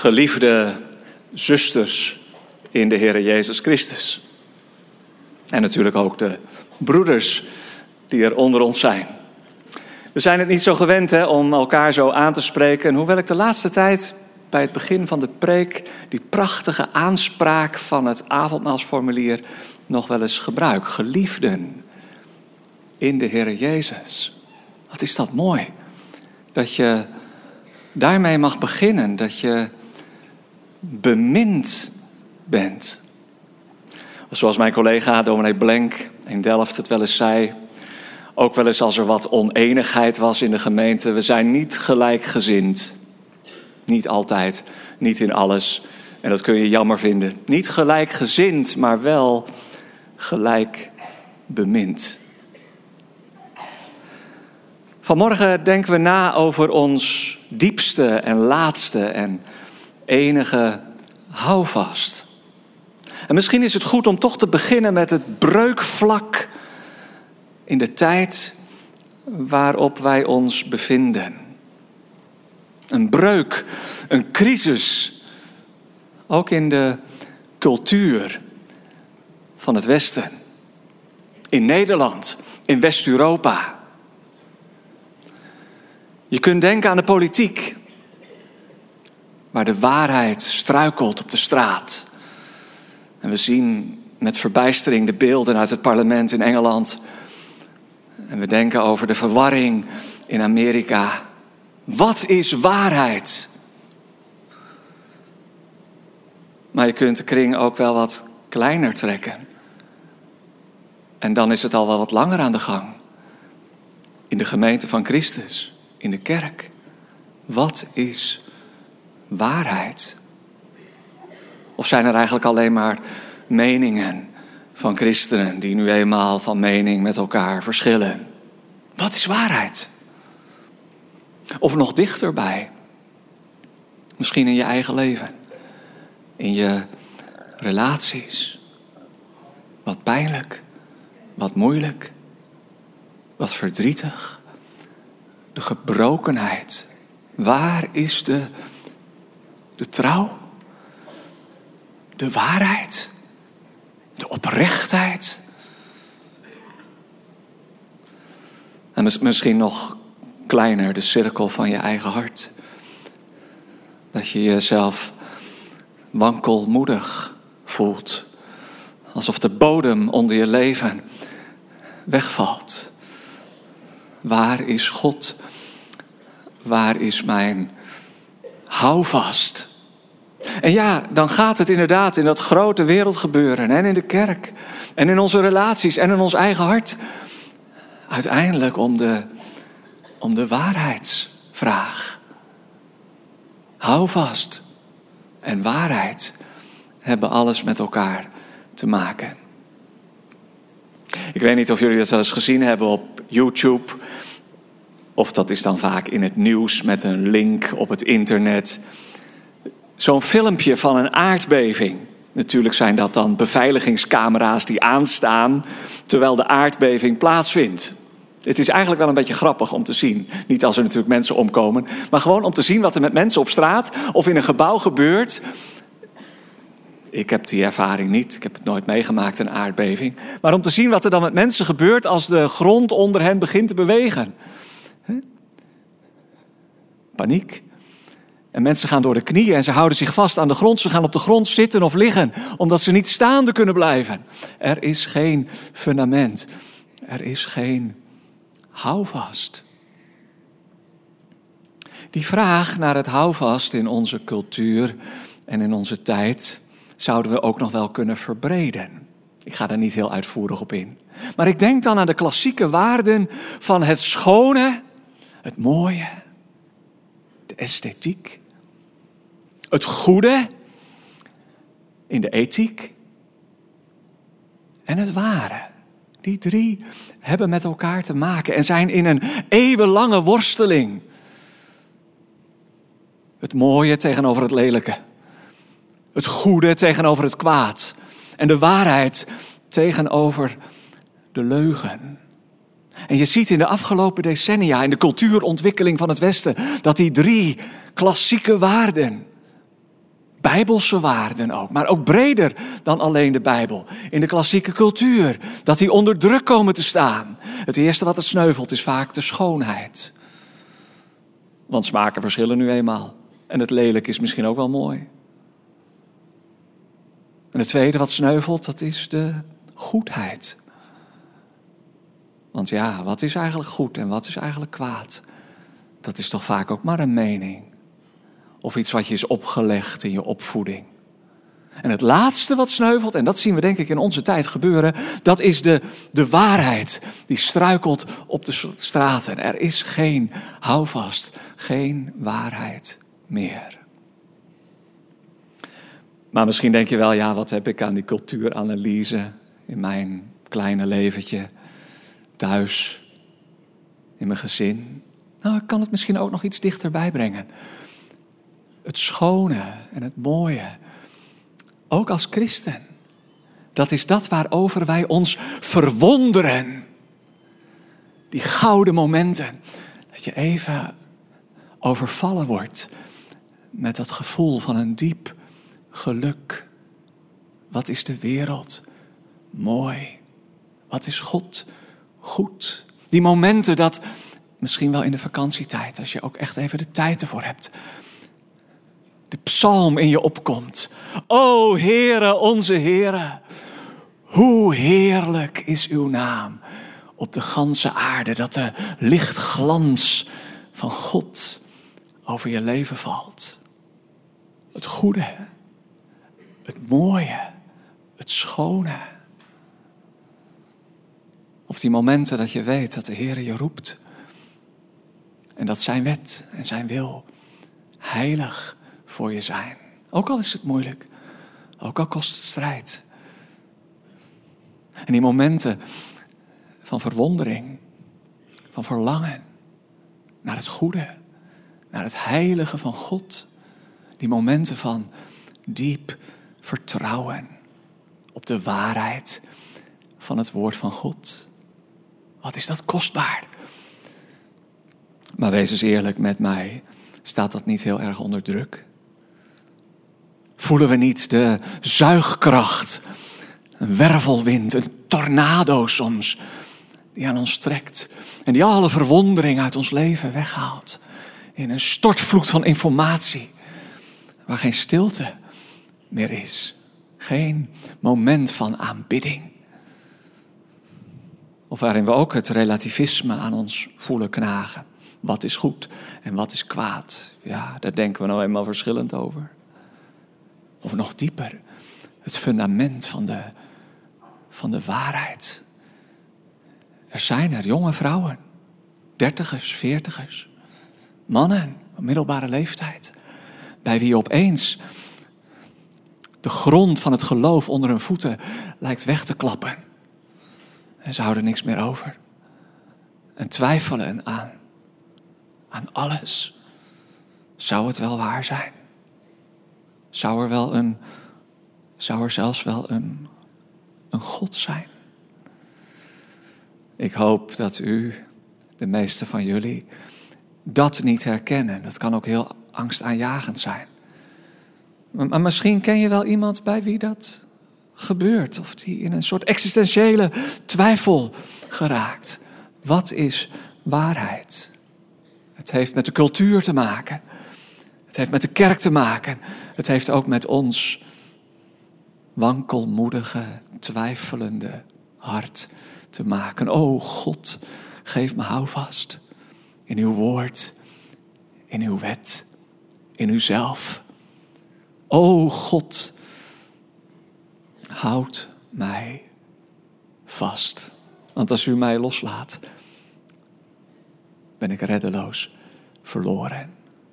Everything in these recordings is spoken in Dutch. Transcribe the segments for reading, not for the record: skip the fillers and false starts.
Geliefde zusters in de Heere Jezus Christus. En natuurlijk ook de broeders die er onder ons zijn. We zijn het niet zo gewend om elkaar zo aan te spreken. En hoewel ik de laatste tijd bij het begin van de preek die prachtige aanspraak van het avondmaalsformulier nog wel eens gebruik. Geliefden in de Heere Jezus. Wat is dat mooi. Dat je daarmee mag beginnen. Dat je bemind bent. Of zoals mijn collega dominee Blenk in Delft het wel eens zei. Ook wel eens als er wat oneenigheid was in de gemeente. We zijn niet gelijkgezind. Niet altijd, niet in alles. En dat kun je jammer vinden. Niet gelijkgezind, maar wel gelijk bemind. Vanmorgen denken we na over ons diepste en laatste en enige houvast. En misschien is het goed om toch te beginnen met het breukvlak in de tijd waarop wij ons bevinden. Een breuk, een crisis, ook in de cultuur van het Westen. In Nederland, in West-Europa. Je kunt denken aan de politiek, waar de waarheid struikelt op de straat. En we zien met verbijstering de beelden uit het parlement in Engeland. En we denken over de verwarring in Amerika. Wat is waarheid? Maar je kunt de kring ook wel wat kleiner trekken. En dan is het al wel wat langer aan de gang. In de gemeente van Christus, in de kerk. Wat is waarheid? Of zijn er eigenlijk alleen maar meningen van christenen die nu eenmaal van mening met elkaar verschillen? Wat is waarheid? Of nog dichterbij, misschien in je eigen leven, in je relaties. Wat pijnlijk, wat moeilijk, wat verdrietig. De gebrokenheid. Waar is de trouw? De waarheid? De oprechtheid? En misschien nog kleiner, de cirkel van je eigen hart. Dat je jezelf wankelmoedig voelt. Alsof de bodem onder je leven wegvalt. Waar is God? Waar is mijn houvast? En ja, dan gaat het inderdaad in dat grote wereldgebeuren en in de kerk en in onze relaties en in ons eigen hart uiteindelijk om de waarheidsvraag. Houvast en waarheid hebben alles met elkaar te maken. Ik weet niet of jullie dat wel eens gezien hebben op YouTube. Of dat is dan vaak in het nieuws met een link op het internet. Zo'n filmpje van een aardbeving. Natuurlijk zijn dat dan beveiligingscamera's die aanstaan terwijl de aardbeving plaatsvindt. Het is eigenlijk wel een beetje grappig om te zien. Niet als er natuurlijk mensen omkomen. Maar gewoon om te zien wat er met mensen op straat of in een gebouw gebeurt. Ik heb die ervaring niet. Ik heb het nooit meegemaakt, een aardbeving. Maar om te zien wat er dan met mensen gebeurt als de grond onder hen begint te bewegen. Paniek. En mensen gaan door de knieën en ze houden zich vast aan de grond. Ze gaan op de grond zitten of liggen, omdat ze niet staande kunnen blijven. Er is geen fundament. Er is geen houvast. Die vraag naar het houvast in onze cultuur en in onze tijd zouden we ook nog wel kunnen verbreden. Ik ga daar niet heel uitvoerig op in. Maar ik denk dan aan de klassieke waarden van het schone, het mooie, de esthetiek, het goede in de ethiek en het ware. Die drie hebben met elkaar te maken en zijn in een eeuwenlange worsteling. Het mooie tegenover het lelijke. Het goede tegenover het kwaad. En de waarheid tegenover de leugen. En je ziet in de afgelopen decennia, in de cultuurontwikkeling van het Westen, dat die drie klassieke waarden Bijbelse waarden ook, maar ook breder dan alleen de Bijbel. In de klassieke cultuur, dat die onder druk komen te staan. Het eerste wat het sneuvelt is vaak de schoonheid. Want smaken verschillen nu eenmaal. En het lelijk is misschien ook wel mooi. En het tweede wat sneuvelt, dat is de goedheid. Want ja, wat is eigenlijk goed en wat is eigenlijk kwaad? Dat is toch vaak ook maar een mening. Of iets wat je is opgelegd in je opvoeding. En het laatste wat sneuvelt, en dat zien we denk ik in onze tijd gebeuren, dat is de waarheid die struikelt op de straten. Er is geen houvast, geen waarheid meer. Maar misschien denk je wel, ja, wat heb ik aan die cultuuranalyse in mijn kleine leventje, thuis, in mijn gezin? Nou, ik kan het misschien ook nog iets dichterbij brengen. Het schone en het mooie, ook als christen. Dat is dat waarover wij ons verwonderen. Die gouden momenten, dat je even overvallen wordt met dat gevoel van een diep geluk. Wat is de wereld mooi? Wat is God goed? Die momenten dat, misschien wel in de vakantietijd, als je ook echt even de tijd ervoor hebt, de psalm in je opkomt. O Heere, onze Heere, hoe heerlijk is uw naam op de ganse aarde, dat de lichtglans van God over je leven valt. Het goede, het mooie, het schone. Of die momenten dat je weet dat de Heere je roept. En dat zijn wet en zijn wil heilig voor je zijn. Ook al is het moeilijk. Ook al kost het strijd. En die momenten van verwondering. Van verlangen. Naar het goede. Naar het heilige van God. Die momenten van diep vertrouwen. Op de waarheid van het woord van God. Wat is dat kostbaar. Maar wees eens eerlijk met mij. Staat dat niet heel erg onder druk? Voelen we niet de zuigkracht, een wervelwind, een tornado soms, die aan ons trekt en die alle verwondering uit ons leven weghaalt in een stortvloed van informatie, waar geen stilte meer is, geen moment van aanbidding. Of waarin we ook het relativisme aan ons voelen knagen. Wat is goed en wat is kwaad? Ja, daar denken we nou eenmaal verschillend over. Of nog dieper, het fundament van de waarheid. Er zijn er jonge vrouwen, 30ers, 40ers, mannen van middelbare leeftijd, bij wie opeens de grond van het geloof onder hun voeten lijkt weg te klappen. En ze houden niks meer over. En twijfelen aan alles. Zou het wel waar zijn? Zou er zelfs wel een God zijn? Ik hoop dat u, de meeste van jullie, dat niet herkennen. Dat kan ook heel angstaanjagend zijn. Maar misschien ken je wel iemand bij wie dat gebeurt. Of die in een soort existentiële twijfel geraakt. Wat is waarheid? Het heeft met de cultuur te maken. Het heeft met de kerk te maken. Het heeft ook met ons wankelmoedige, twijfelende hart te maken. O God, geef me houvast in uw woord, in uw wet, in uzelf. O God, houd mij vast. Want als u mij loslaat, ben ik reddeloos verloren.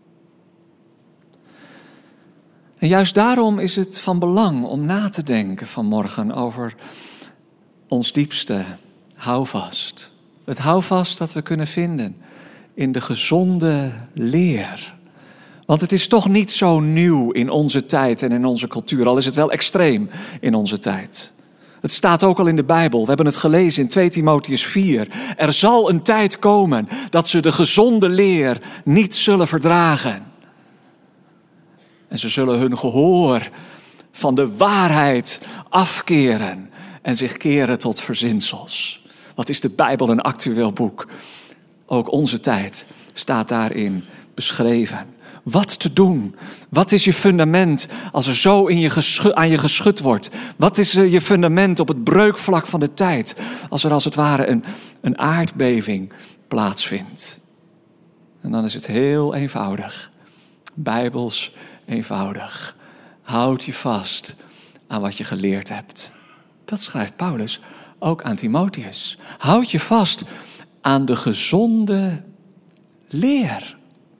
En juist daarom is het van belang om na te denken vanmorgen over ons diepste houvast. Het houvast dat we kunnen vinden in de gezonde leer. Want het is toch niet zo nieuw in onze tijd en in onze cultuur, al is het wel extreem in onze tijd. Het staat ook al in de Bijbel. We hebben het gelezen in 2 Timotheüs 4. Er zal een tijd komen dat ze de gezonde leer niet zullen verdragen. En ze zullen hun gehoor van de waarheid afkeren en zich keren tot verzinsels. Wat is de Bijbel een actueel boek? Ook onze tijd staat daarin beschreven. Wat te doen? Wat is je fundament als er zo aan je geschud wordt? Wat is je fundament op het breukvlak van de tijd? Als er als het ware een aardbeving plaatsvindt. En dan is het heel eenvoudig. Bijbels eenvoudig. Houd je vast aan wat je geleerd hebt. Dat schrijft Paulus ook aan Timotheus. Houd je vast aan de gezonde leer.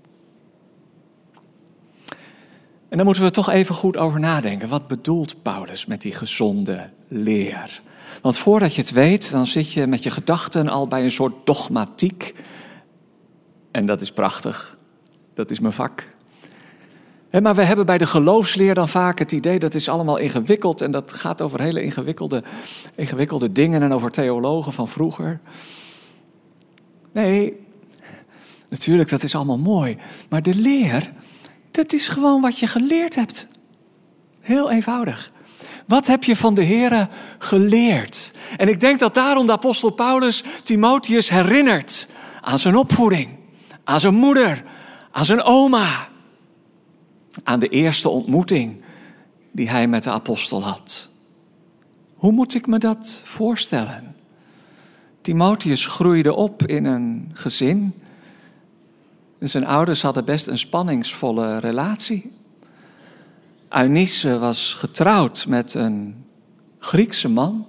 En daar moeten we toch even goed over nadenken. Wat bedoelt Paulus met die gezonde leer? Want voordat je het weet, dan zit je met je gedachten al bij een soort dogmatiek. En dat is prachtig. Dat is mijn vak. Maar we hebben bij de geloofsleer dan vaak het idee dat is allemaal ingewikkeld. En dat gaat over hele ingewikkelde dingen en over theologen van vroeger. Nee, natuurlijk, dat is allemaal mooi. Maar de leer, dat is gewoon wat je geleerd hebt. Heel eenvoudig. Wat heb je van de Here geleerd? En ik denk dat daarom de apostel Paulus Timotheus herinnert aan zijn opvoeding, aan zijn moeder, aan zijn oma, aan de eerste ontmoeting die hij met de apostel had. Hoe moet ik me dat voorstellen? Timotheus groeide op in een gezin. En zijn ouders hadden best een spanningsvolle relatie. Eunice was getrouwd met een Griekse man.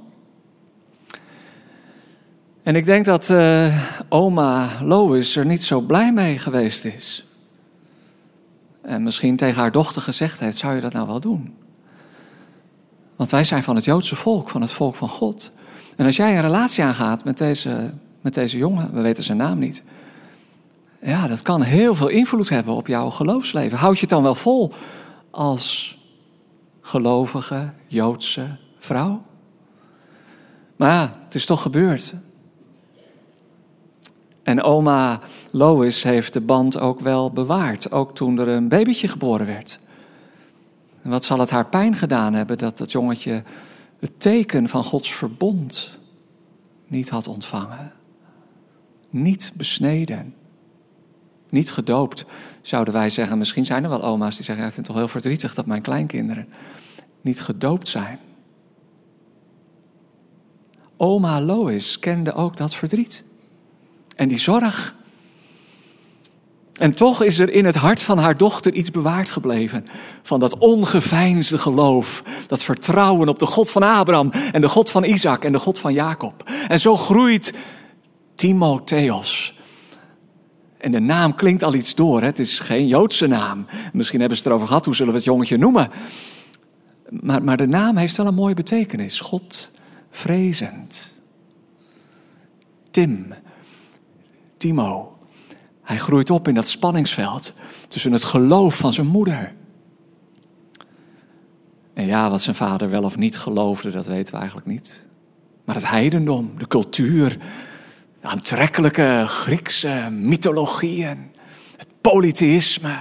En ik denk dat oma Lois er niet zo blij mee geweest is. En misschien tegen haar dochter gezegd heeft, zou je dat nou wel doen? Want wij zijn van het Joodse volk, van het volk van God. En als jij een relatie aangaat met deze jongen, we weten zijn naam niet. Ja, dat kan heel veel invloed hebben op jouw geloofsleven. Houd je het dan wel vol als gelovige Joodse vrouw? Maar ja, het is toch gebeurd. En oma Lois heeft de band ook wel bewaard. Ook toen er een babytje geboren werd. En wat zal het haar pijn gedaan hebben dat dat jongetje het teken van Gods verbond niet had ontvangen. Niet besneden. Niet gedoopt, zouden wij zeggen. Misschien zijn er wel oma's die zeggen, ik vind het toch heel verdrietig dat mijn kleinkinderen niet gedoopt zijn. Oma Lois kende ook dat verdriet. En die zorg. En toch is er in het hart van haar dochter iets bewaard gebleven. Van dat ongeveinsde geloof. Dat vertrouwen op de God van Abraham. En de God van Isaac en de God van Jacob. En zo groeit Timotheos. En de naam klinkt al iets door. Hè? Het is geen Joodse naam. Misschien hebben ze het erover gehad. Hoe zullen we het jongetje noemen? Maar de naam heeft wel een mooie betekenis. Godvrezend. Timo. Hij groeit op in dat spanningsveld tussen het geloof van zijn moeder. En ja, wat zijn vader wel of niet geloofde, dat weten we eigenlijk niet. Maar het heidendom, de cultuur, de aantrekkelijke Griekse mythologieën, het polytheïsme.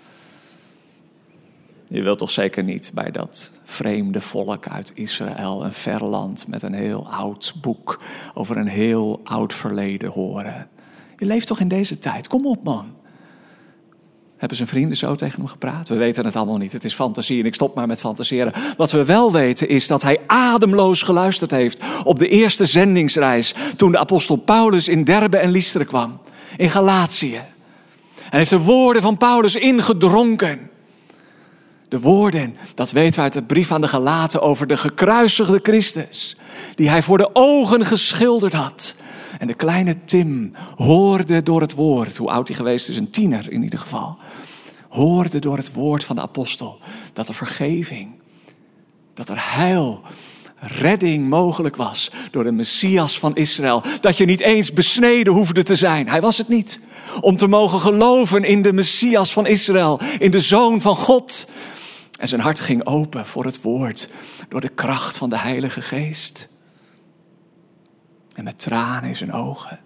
Je wilt toch zeker niet bij dat vreemde volk uit Israël, een ver land met een heel oud boek over een heel oud verleden horen. Je leeft toch in deze tijd? Kom op, man. Hebben zijn vrienden zo tegen hem gepraat? We weten het allemaal niet. Het is fantasie en ik stop maar met fantaseren. Wat we wel weten is dat hij ademloos geluisterd heeft op de eerste zendingsreis toen de apostel Paulus in Derbe en Lystra kwam. In Galatië. Hij heeft de woorden van Paulus ingedronken. De woorden, dat weten we uit de brief aan de Galaten over de gekruisigde Christus. Die hij voor de ogen geschilderd had. En de kleine Tim hoorde door het woord, hoe oud hij geweest is, een tiener in ieder geval. Hoorde door het woord van de apostel dat er vergeving, dat er heil, redding mogelijk was door de Messias van Israël. Dat je niet eens besneden hoefde te zijn. Hij was het niet. Om te mogen geloven in de Messias van Israël, in de Zoon van God. En zijn hart ging open voor het woord door de kracht van de Heilige Geest. En met tranen in zijn ogen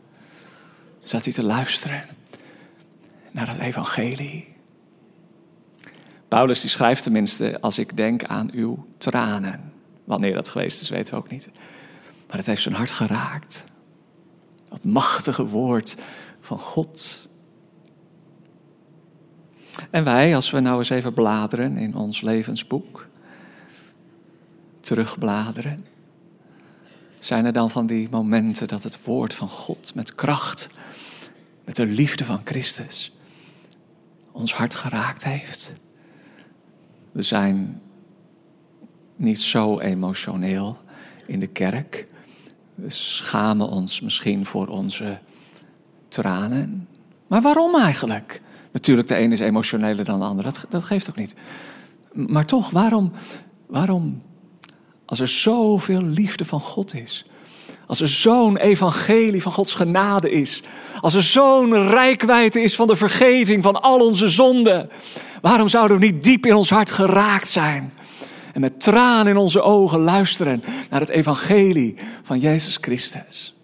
zat hij te luisteren naar het evangelie. Paulus die schrijft tenminste, als ik denk aan uw tranen. Wanneer dat geweest is, weten we ook niet. Maar het heeft zijn hart geraakt. Dat machtige woord van God. En wij, als we nou eens even bladeren in ons levensboek, terugbladeren, zijn er dan van die momenten dat het woord van God met kracht, met de liefde van Christus, ons hart geraakt heeft. We zijn niet zo emotioneel in de kerk. We schamen ons misschien voor onze tranen. Maar waarom eigenlijk? Natuurlijk, de een is emotioneler dan de ander. Dat geeft ook niet. Maar toch, waarom? Als er zoveel liefde van God is. Als er zo'n evangelie van Gods genade is. Als er zo'n reikwijdte is van de vergeving van al onze zonden. Waarom zouden we niet diep in ons hart geraakt zijn? En met tranen in onze ogen luisteren naar het evangelie van Jezus Christus.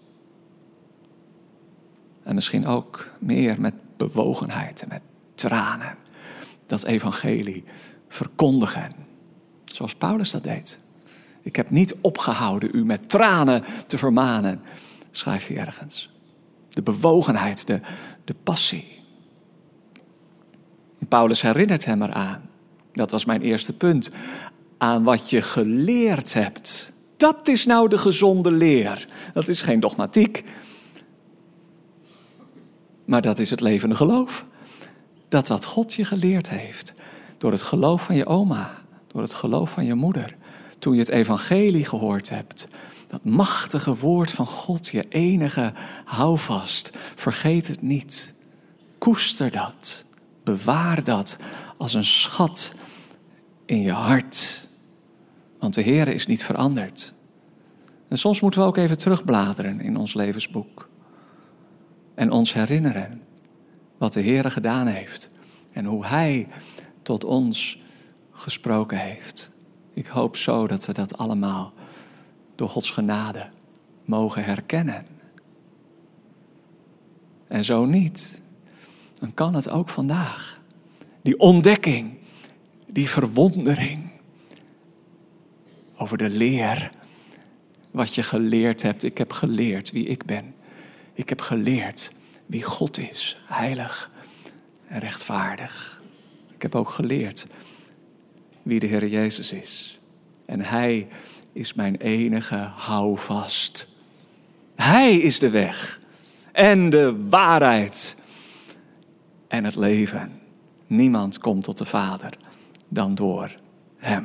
En misschien ook meer met bewogenheid en met tranen. Dat evangelie verkondigen. Zoals Paulus dat deed. Ik heb niet opgehouden u met tranen te vermanen, schrijft hij ergens. De bewogenheid, de passie. En Paulus herinnert hem eraan. Dat was mijn eerste punt. Aan wat je geleerd hebt. Dat is nou de gezonde leer. Dat is geen dogmatiek. Maar dat is het levende geloof. Dat wat God je geleerd heeft. Door het geloof van je oma. Door het geloof van je moeder. Toen je het evangelie gehoord hebt. Dat machtige woord van God, je enige houvast. Vergeet het niet. Koester dat. Bewaar dat als een schat in je hart. Want de Heer is niet veranderd. En soms moeten we ook even terugbladeren in ons levensboek. En ons herinneren wat de Heer gedaan heeft. En hoe Hij tot ons gesproken heeft. Ik hoop zo dat we dat allemaal door Gods genade mogen herkennen. En zo niet, dan kan het ook vandaag. Die ontdekking, die verwondering over de leer, wat je geleerd hebt. Ik heb geleerd wie ik ben. Ik heb geleerd wie God is, heilig en rechtvaardig. Ik heb ook geleerd wie de Heer Jezus is. En Hij is mijn enige houvast. Hij is de weg en de waarheid en het leven. Niemand komt tot de Vader dan door Hem.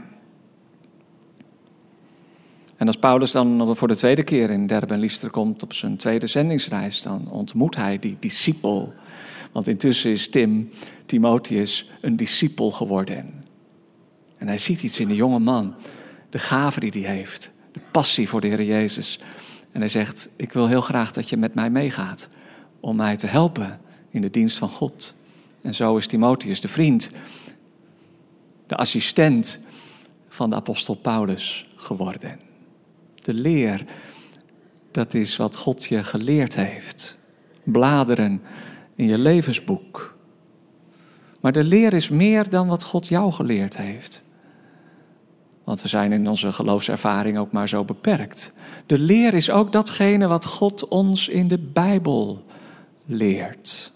En als Paulus dan voor de tweede keer in Derbe en Lystra komt op zijn tweede zendingsreis, dan ontmoet hij die discipel. Want intussen is Timotheus een discipel geworden. En hij ziet iets in de jonge man, de gave die hij heeft, de passie voor de Heer Jezus. En hij zegt, ik wil heel graag dat je met mij meegaat om mij te helpen in de dienst van God. En zo is Timotheus de vriend, de assistent van de apostel Paulus geworden. De leer, dat is wat God je geleerd heeft. Bladeren in je levensboek. Maar de leer is meer dan wat God jou geleerd heeft. Want we zijn in onze geloofservaring ook maar zo beperkt. De leer is ook datgene wat God ons in de Bijbel leert.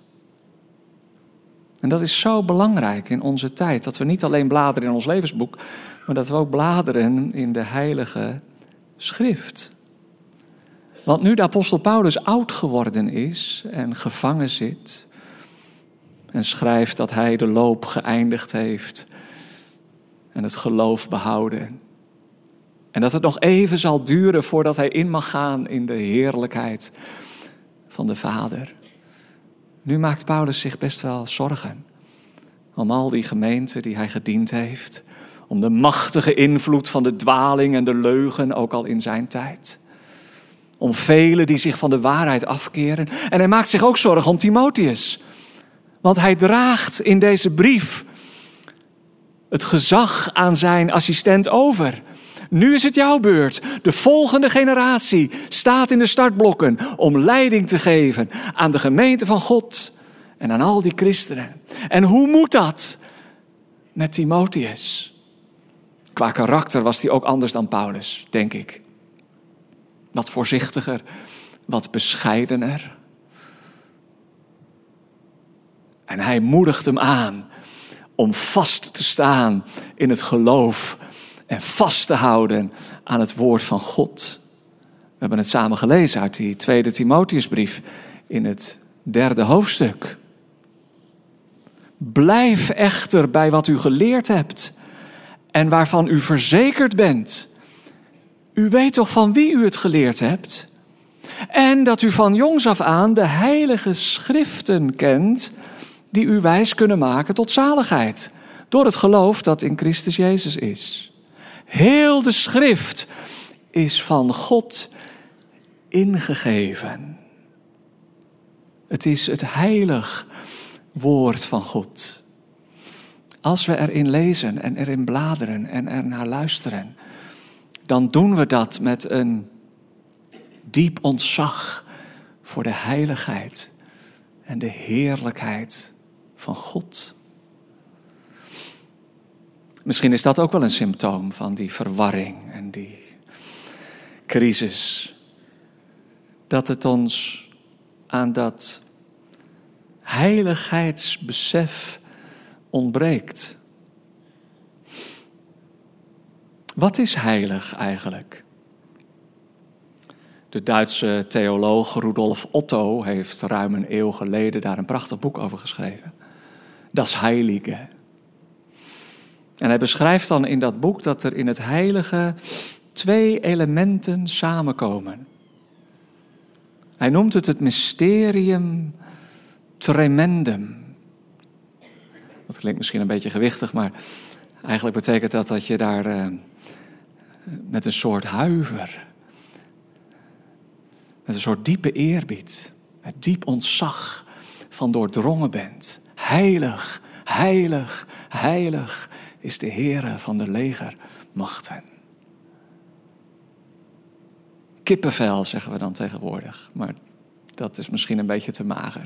En dat is zo belangrijk in onze tijd. Dat we niet alleen bladeren in ons levensboek, maar dat we ook bladeren in de Heilige Schrift. Want nu de apostel Paulus oud geworden is en gevangen zit en schrijft dat hij de loop geëindigd heeft en het geloof behouden. En dat het nog even zal duren voordat hij in mag gaan in de heerlijkheid van de Vader. Nu maakt Paulus zich best wel zorgen om al die gemeenten die hij gediend heeft. Om de machtige invloed van de dwaling en de leugen, ook al in zijn tijd. Om velen die zich van de waarheid afkeren. En hij maakt zich ook zorgen om Timotheus. Want hij draagt in deze brief het gezag aan zijn assistent over. Nu is het jouw beurt. De volgende generatie staat in de startblokken om leiding te geven aan de gemeente van God en aan al die christenen. En hoe moet dat? met Timotheus. Qua karakter was hij ook anders dan Paulus, denk ik. Wat voorzichtiger, wat bescheidener. En hij moedigt hem aan om vast te staan in het geloof en vast te houden aan het woord van God. We hebben het samen gelezen uit die 2 Timotheusbrief in het 3e hoofdstuk. Blijf echter bij wat u geleerd hebt en waarvan u verzekerd bent. U weet toch van wie u het geleerd hebt? En dat u van jongs af aan de heilige schriften kent die u wijs kunnen maken tot zaligheid, door het geloof dat in Christus Jezus is. Heel de schrift is van God ingegeven. Het is het heilig woord van God. Als we erin lezen en erin bladeren en ernaar luisteren, dan doen we dat met een diep ontzag voor de heiligheid en de heerlijkheid van God. Misschien is dat ook wel een symptoom van die verwarring en die crisis. Dat het ons aan dat heiligheidsbesef ontbreekt. Wat is heilig eigenlijk? De Duitse theoloog Rudolf Otto heeft ruim een eeuw geleden daar een prachtig boek over geschreven. Das Heilige. En hij beschrijft dan in dat boek dat er in het heilige 2 elementen samenkomen. Hij noemt het mysterium tremendum. Dat klinkt misschien een beetje gewichtig, maar eigenlijk betekent dat je daar met een soort huiver, met een soort diepe eerbied, met diep ontzag van doordrongen bent. Heilig, heilig, heilig is de Heere van de legermachten. Kippenvel zeggen we dan tegenwoordig, maar dat is misschien een beetje te mager.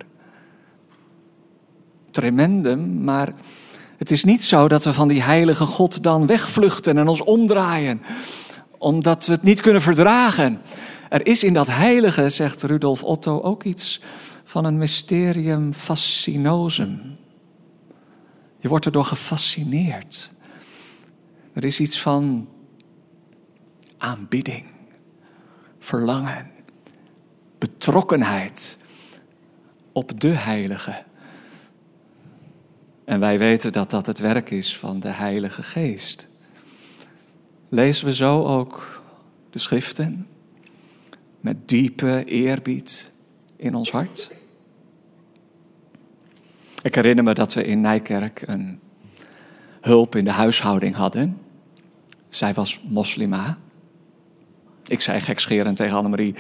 Tremendum, maar het is niet zo dat we van die heilige God dan wegvluchten en ons omdraaien, omdat we het niet kunnen verdragen. Er is in dat heilige, zegt Rudolf Otto, ook iets van een mysterium fascinosum. Je wordt erdoor gefascineerd. Er is iets van aanbidding, verlangen, betrokkenheid op de heilige. En wij weten dat dat het werk is van de Heilige Geest. Lezen we zo ook de schriften met diepe eerbied in ons hart? Ik herinner me dat we in Nijkerk een hulp in de huishouding hadden. Zij was moslima. Ik zei gekscherend tegen Annemarie: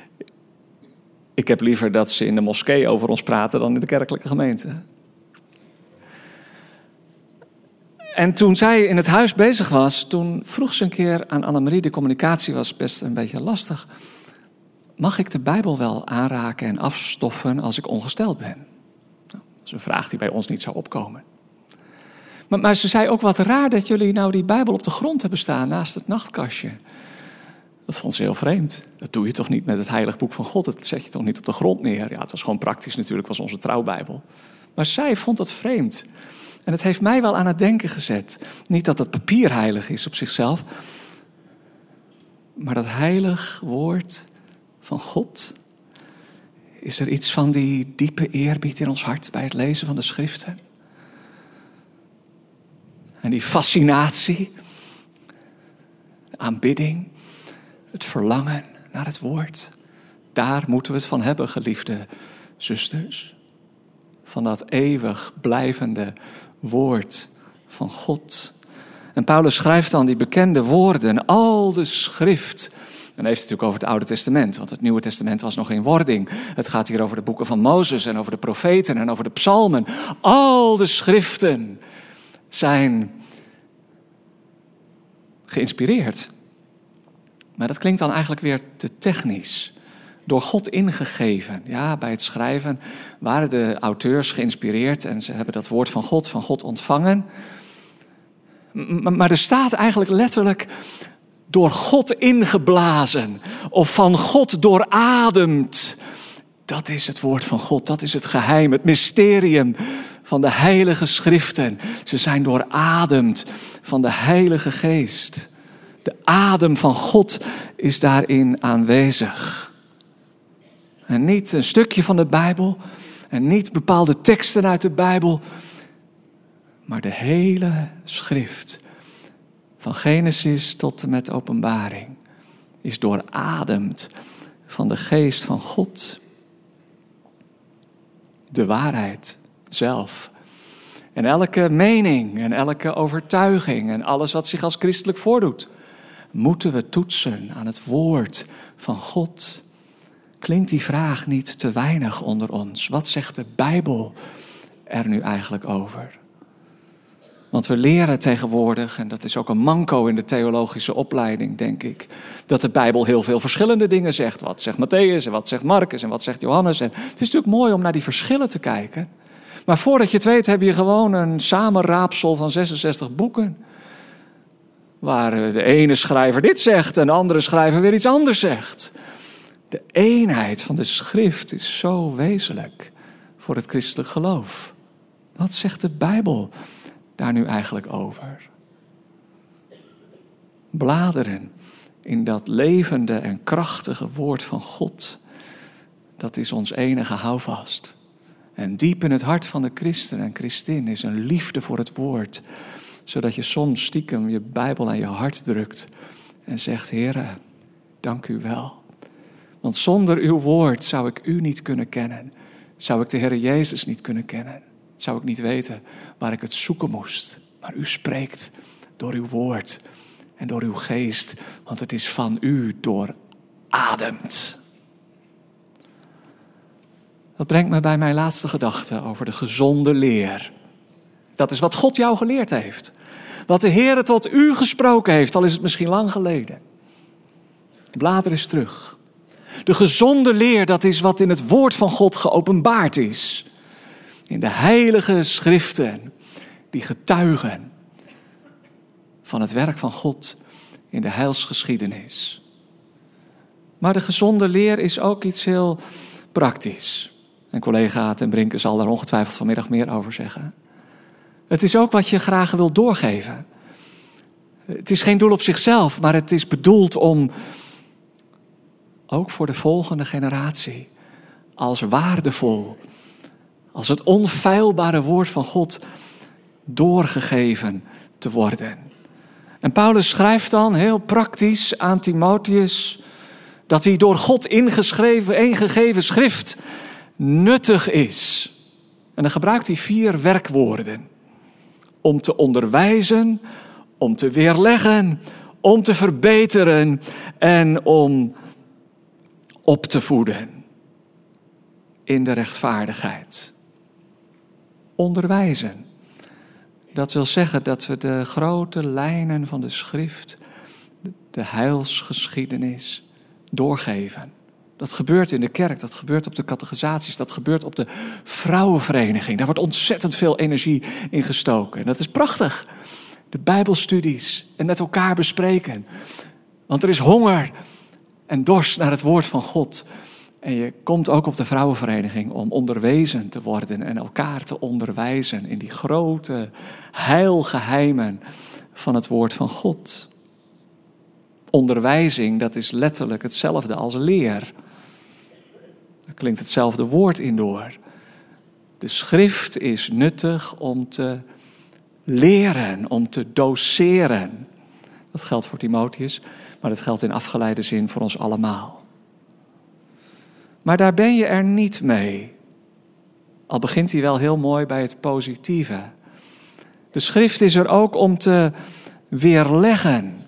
ik heb liever dat ze in de moskee over ons praten dan in de kerkelijke gemeente. En toen zij in het huis bezig was, toen vroeg ze een keer aan Annemarie, de communicatie was best een beetje lastig: mag ik de Bijbel wel aanraken en afstoffen als ik ongesteld ben? Nou, dat is een vraag die bij ons niet zou opkomen. Maar ze zei ook: wat raar dat jullie nou die Bijbel op de grond hebben staan naast het nachtkastje. Dat vond ze heel vreemd. Dat doe je toch niet met het heilig boek van God? Dat zet je toch niet op de grond neer? Ja, het was gewoon praktisch natuurlijk, was onze trouwbijbel. Maar zij vond dat vreemd. En het heeft mij wel aan het denken gezet. Niet dat het papier heilig is op zichzelf, maar dat heilig woord van God. Is er iets van die diepe eerbied in ons hart bij het lezen van de schriften? En die fascinatie, de aanbidding, het verlangen naar het woord. Daar moeten we het van hebben, geliefde zusters. Van dat eeuwig blijvende woord van God. En Paulus schrijft dan die bekende woorden, al de schrift. En dan heeft het natuurlijk over het Oude Testament, want het Nieuwe Testament was nog in wording. Het gaat hier over de boeken van Mozes en over de profeten en over de psalmen. Al de schriften zijn geïnspireerd. Maar dat klinkt dan eigenlijk weer te technisch. Door God ingegeven. Ja, bij het schrijven waren de auteurs geïnspireerd en ze hebben dat woord van God ontvangen. Maar er staat eigenlijk letterlijk door God ingeblazen of van God doorademd. Dat is het woord van God, dat is het geheim, het mysterium van de heilige schriften. Ze zijn doorademd van de Heilige Geest. De adem van God is daarin aanwezig. En niet een stukje van de Bijbel en niet bepaalde teksten uit de Bijbel, maar de hele schrift, van Genesis tot en met Openbaring, is doorademd van de Geest van God. De waarheid zelf. En elke mening en elke overtuiging en alles wat zich als christelijk voordoet, moeten we toetsen aan het woord van God. Klinkt die vraag niet te weinig onder ons? Wat zegt de Bijbel er nu eigenlijk over? Want we leren tegenwoordig, en dat is ook een manco in de theologische opleiding, denk ik, dat de Bijbel heel veel verschillende dingen zegt. Wat zegt Mattheüs en wat zegt Marcus en wat zegt Johannes. En het is natuurlijk mooi om naar die verschillen te kijken. Maar voordat je het weet heb je gewoon een samenraapsel van 66 boeken. Waar de ene schrijver dit zegt en de andere schrijver weer iets anders zegt. De eenheid van de schrift is zo wezenlijk voor het christelijk geloof. Wat zegt de Bijbel daar nu eigenlijk over? Bladeren in dat levende en krachtige woord van God, dat is ons enige houvast. En diep in het hart van de christen en christin is een liefde voor het woord, zodat je soms stiekem je Bijbel aan je hart drukt en zegt: Heere, dank u wel. Want zonder uw woord zou ik u niet kunnen kennen. Zou ik de Heere Jezus niet kunnen kennen. Zou ik niet weten waar ik het zoeken moest. Maar u spreekt door uw woord en door uw geest. Want het is van u doorademd. Dat brengt me bij mijn laatste gedachte over de gezonde leer. Dat is wat God jou geleerd heeft. Wat de Heere tot u gesproken heeft, al is het misschien lang geleden. Blader eens terug. De gezonde leer, dat is wat in het woord van God geopenbaard is. In de heilige schriften, die getuigen van het werk van God in de heilsgeschiedenis. Maar de gezonde leer is ook iets heel praktisch. En collega Ten Brinke zal daar ongetwijfeld vanmiddag meer over zeggen. Het is ook wat je graag wil doorgeven. Het is geen doel op zichzelf, maar het is bedoeld om ook voor de volgende generatie als waardevol, als het onfeilbare woord van God doorgegeven te worden. En Paulus schrijft dan heel praktisch aan Timotheus dat die door God ingegeven schrift nuttig is. En dan gebruikt hij 4 werkwoorden. Om te onderwijzen, om te weerleggen, om te verbeteren en om op te voeden in de rechtvaardigheid. Onderwijzen. Dat wil zeggen dat we de grote lijnen van de schrift, de heilsgeschiedenis, doorgeven. Dat gebeurt in de kerk, dat gebeurt op de catechisaties, dat gebeurt op de vrouwenvereniging. Daar wordt ontzettend veel energie in gestoken. En dat is prachtig. De Bijbelstudies en met elkaar bespreken. Want er is honger en dorst naar het woord van God. En je komt ook op de vrouwenvereniging om onderwezen te worden en elkaar te onderwijzen in die grote heilgeheimen van het woord van God. Onderwijzing, dat is letterlijk hetzelfde als leer. Daar klinkt hetzelfde woord in door. De schrift is nuttig om te leren, om te doseren. Dat geldt voor Timotheus, maar dat geldt in afgeleide zin voor ons allemaal. Maar daar ben je er niet mee. Al begint hij wel heel mooi bij het positieve. De schrift is er ook om te weerleggen.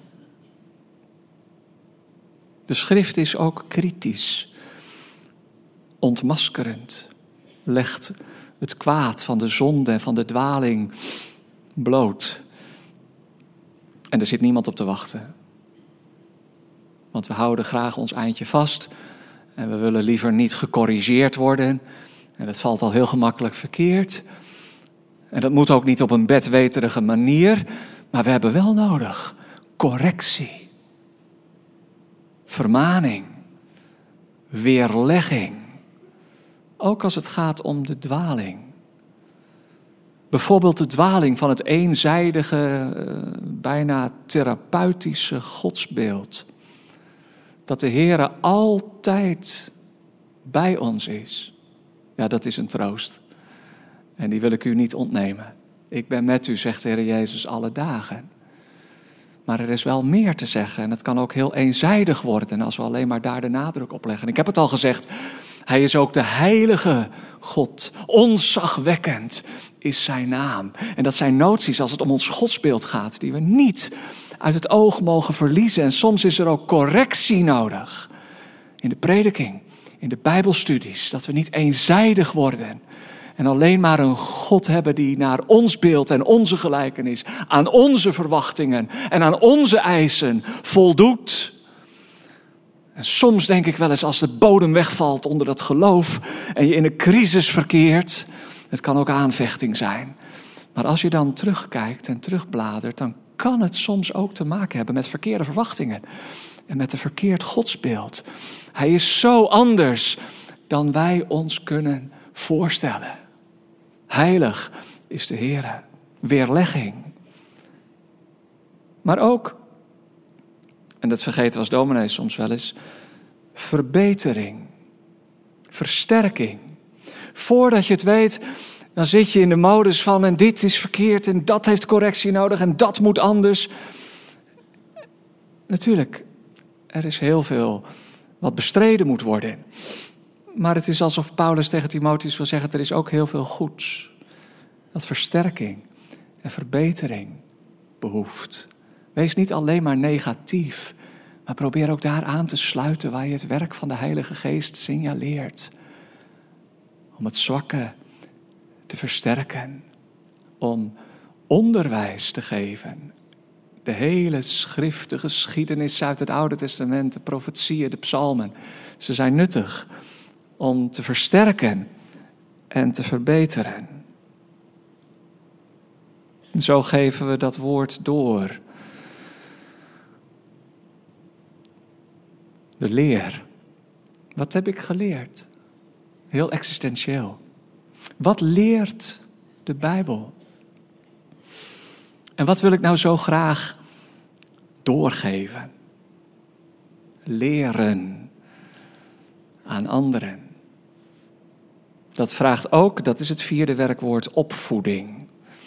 De schrift is ook kritisch, ontmaskerend, legt het kwaad van de zonde en van de dwaling bloot. En er zit niemand op te wachten. Want we houden graag ons eindje vast en we willen liever niet gecorrigeerd worden. En dat valt al heel gemakkelijk verkeerd. En dat moet ook niet op een bedweterige manier, Maar we hebben wel nodig correctie, vermaning, weerlegging. Ook als het gaat om de dwaling. Bijvoorbeeld de dwaling van het eenzijdige, bijna therapeutische godsbeeld. Dat de Heere altijd bij ons is. Ja, dat is een troost. En die wil ik u niet ontnemen. Ik ben met u, zegt de Heer Jezus, alle dagen. Maar er is wel meer te zeggen. En het kan ook heel eenzijdig worden als we alleen maar daar de nadruk op leggen. Ik heb het al gezegd, hij is ook de heilige God. Ontzagwekkend is zijn naam. En dat zijn noties als het om ons godsbeeld gaat, die we niet uit het oog mogen verliezen. En soms is er ook correctie nodig. In de prediking, in de Bijbelstudies, dat we niet eenzijdig worden. En alleen maar een God hebben die naar ons beeld en onze gelijkenis, aan onze verwachtingen en aan onze eisen voldoet. En soms denk ik wel eens als de bodem wegvalt onder dat geloof en je in een crisis verkeert, het kan ook aanvechting zijn. Maar als je dan terugkijkt en terugbladert, dan kan het soms ook te maken hebben met verkeerde verwachtingen en met een verkeerd godsbeeld. Hij is zo anders dan wij ons kunnen voorstellen. Heilig is de Heere. Weerlegging. Maar ook, en dat vergeten we als dominees soms wel eens, verbetering. Versterking. Voordat je het weet, dan zit je in de modus van en dit is verkeerd en dat heeft correctie nodig en dat moet anders. Natuurlijk, er is heel veel wat bestreden moet worden. Maar het is alsof Paulus tegen Timotheus wil zeggen, er is ook heel veel goeds. Dat versterking en verbetering behoeft. Wees niet alleen maar negatief, maar probeer ook daar aan te sluiten waar je het werk van de Heilige Geest signaleert. Om het zwakke te versterken, om onderwijs te geven. De hele schrift, de geschiedenis uit het Oude Testament, de profetieën, de psalmen, ze zijn nuttig om te versterken en te verbeteren. En zo geven we dat woord door. De leer. Wat heb ik geleerd? Heel existentieel. Wat leert de Bijbel? En wat wil ik nou zo graag doorgeven? Leren aan anderen. Dat vraagt ook, dat is het vierde werkwoord, opvoeding.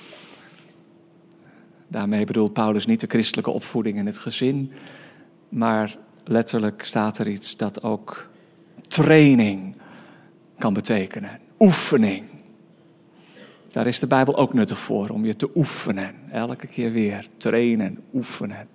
Daarmee bedoelt Paulus niet de christelijke opvoeding in het gezin, maar letterlijk staat er iets dat ook training kan betekenen. Oefening. Daar is de Bijbel ook nuttig voor, om je te oefenen. Elke keer weer trainen, oefenen.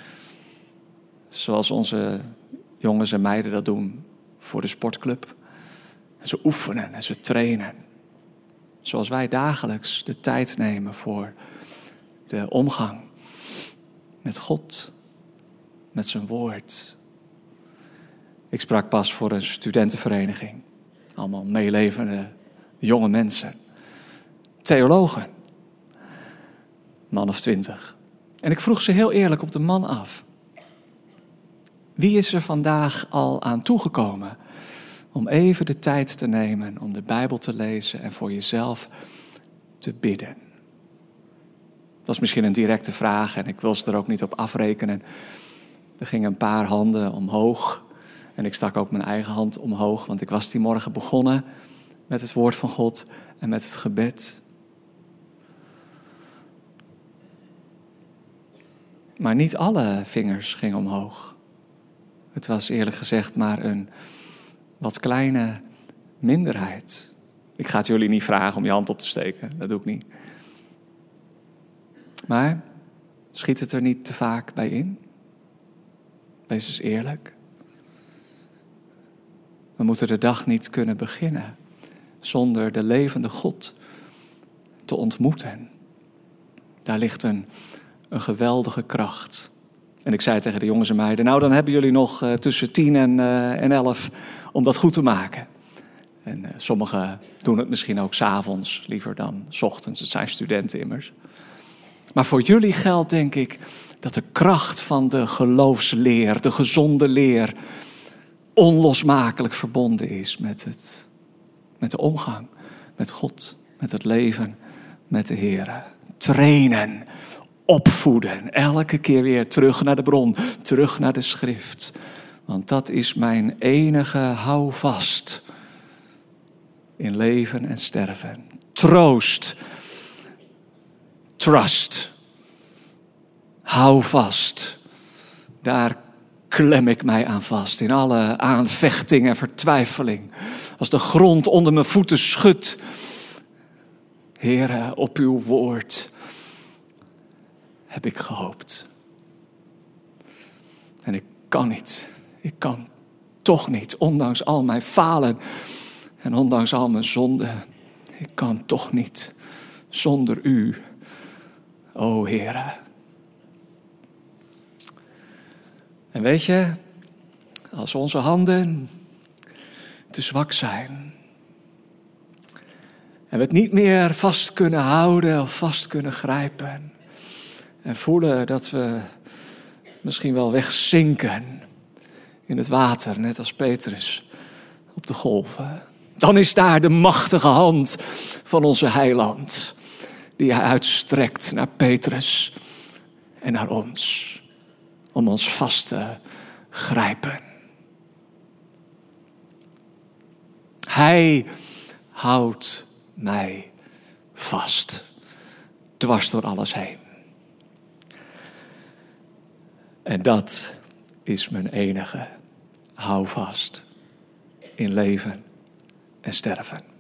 Zoals onze jongens en meiden dat doen voor de sportclub. En ze oefenen en ze trainen. Zoals wij dagelijks de tijd nemen voor de omgang met God, met zijn woord. Ik sprak pas voor een studentenvereniging. Allemaal meelevende jonge mensen. Theologen. Man of 20. En ik vroeg ze heel eerlijk op de man af. Wie is er vandaag al aan toegekomen om even de tijd te nemen om de Bijbel te lezen en voor jezelf te bidden? Dat was misschien een directe vraag en ik wil ze er ook niet op afrekenen. Er gingen een paar handen omhoog en ik stak ook mijn eigen hand omhoog, want ik was die morgen begonnen met het woord van God en met het gebed. Maar niet alle vingers gingen omhoog. Het was eerlijk gezegd maar een wat kleine minderheid. Ik ga het jullie niet vragen om je hand op te steken, dat doe ik niet. Maar schiet het er niet te vaak bij in? Wees eens eerlijk. We moeten de dag niet kunnen beginnen zonder de levende God te ontmoeten. Daar ligt een geweldige kracht. En ik zei tegen de jongens en meiden, nou dan hebben jullie nog tussen 10 en 11 om dat goed te maken. En sommigen doen het misschien ook 's avonds liever dan 's ochtends. Het zijn studenten immers. Maar voor jullie geldt, denk ik, dat de kracht van de geloofsleer, de gezonde leer, onlosmakelijk verbonden is met de omgang met God, met het leven met de Heer. Trainen, opvoeden, elke keer weer terug naar de bron, terug naar de schrift. Want dat is mijn enige houvast in leven en sterven. Troost, trust, hou vast. Daar klem ik mij aan vast in alle aanvechting en vertwijfeling. Als de grond onder mijn voeten schudt. Heere, op uw woord heb ik gehoopt. En ik kan niet. Ik kan toch niet, ondanks al mijn falen en ondanks al mijn zonden. Ik kan toch niet zonder u, o Heere. En weet je, als onze handen te zwak zijn en we het niet meer vast kunnen houden of vast kunnen grijpen en voelen dat we misschien wel wegzinken in het water, net als Petrus op de golven, dan is daar de machtige hand van onze heiland die hij uitstrekt naar Petrus en naar ons, om ons vast te grijpen. Hij houdt mij vast, dwars door alles heen. En dat is mijn enige houvast in leven en sterven.